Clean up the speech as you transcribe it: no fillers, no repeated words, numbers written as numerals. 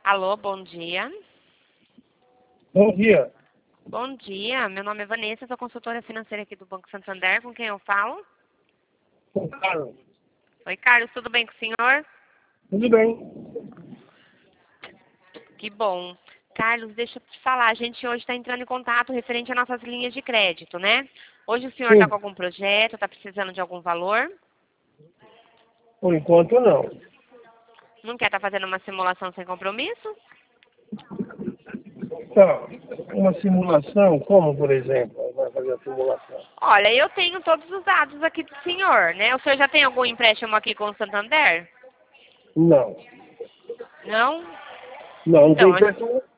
Alô, bom dia. Bom dia. Bom dia, meu nome é Vanessa, sou consultora financeira aqui do Banco Santander, com quem eu falo? Com Carlos. Oi, Carlos, tudo bem com o senhor? Tudo bem. Que bom. Carlos, deixa eu te falar, a gente hoje está entrando em contato referente às nossas linhas de crédito, né? Hoje o senhor está Sim, com algum projeto, está precisando de algum valor? por enquanto não. Não quer estar fazendo uma simulação sem compromisso? Tá. Uma simulação, como por exemplo? Vai fazer a simulação? Olha, eu tenho todos os dados aqui do senhor, né? O senhor já tem algum empréstimo aqui com o Santander? Não. Não? Não, não tem Então, empréstimo.